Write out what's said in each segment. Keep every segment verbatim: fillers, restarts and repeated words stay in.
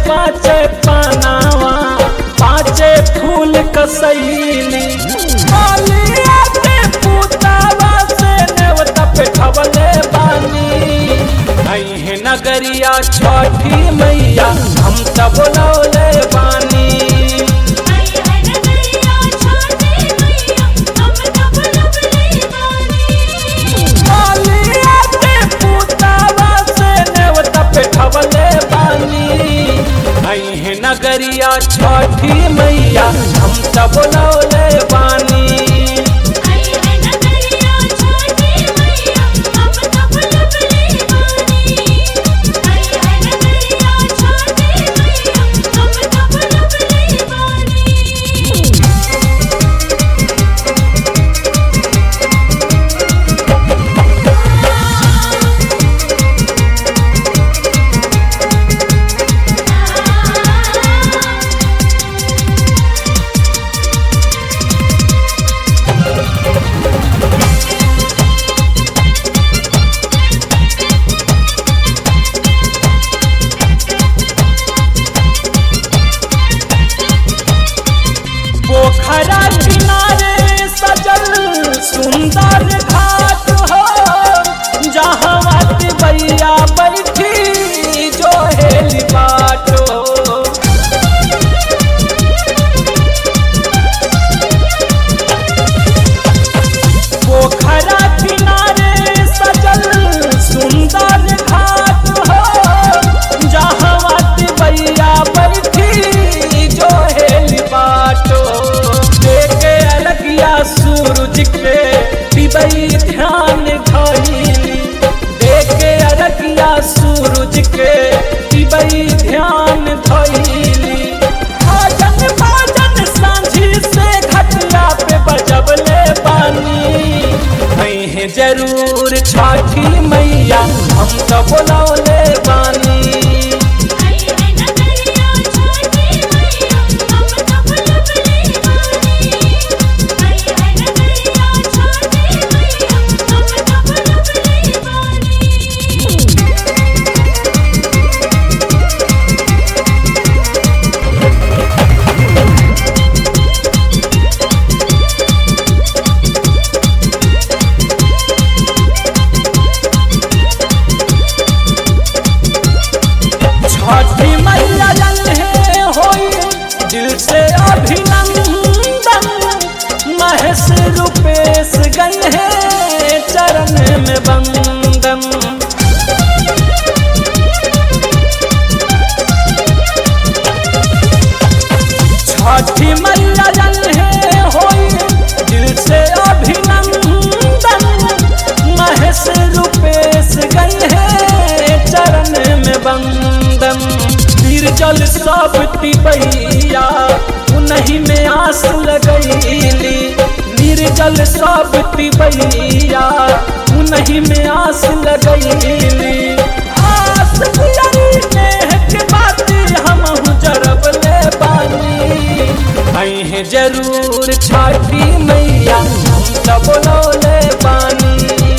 पाँचे पनावा पाँचे फूल कसैली मालिया के पुतावा से नेवता पे ठवले बानी अहे नगरिया छठी मैया हम त बोलौले बानी मालिया के पुतावा से नेवता पे ठवले बानी अहे नगरिया छठी मैया हम त बोलौले बानी पोखरा किनारे सजल सुंदर घाट हो जहाँ बैया बैठी जो हेली बाट हो पोखरा किनारे सजल सुंदर घाट हो जहाँ बैया बैठी जो हेली बाट सूरज के पिबई ध्यान धइली देखे अरगिया सूरज के पिबई ध्यान धइली भजन भजन सांझी से घटिया पे बजबले बानी अहे जरूर छठी मैया हम तो बोलौले बानी छठी मैया जल्हे होई दिल से अभिनंदन महेश रूपेश गए हैं चरण में बंदन छठी मैया जल्हे होई दिल से अभिनंदन महेश रूपेश गए हैं चरण में बंदन निर्जल सब तिबैया उन्हीं में आस लगैली निर्जल सब तिबैया उन्हीं में आस लगैली आस के बात हम जरबले बानी अहे जरूर छठी मैया हम त बोलौले बानी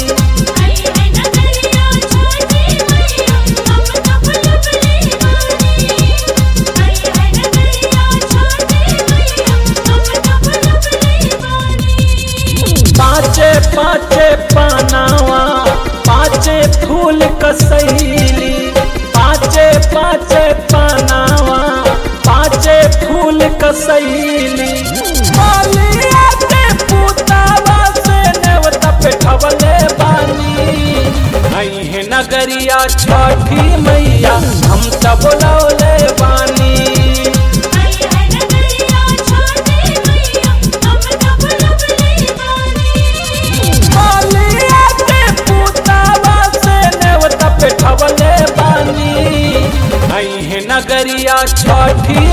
पाँचे पाँचे पनावा पाँचे फूल कसैली पाँचे पाँचे पनावा पाँचे फूल कसैली मालिया के पुतावा से नेवता पे ठवले बानी अहे नगरिया छठी मैया हम त बोलौले बानी ठवले बानी अहे नगरिया छठी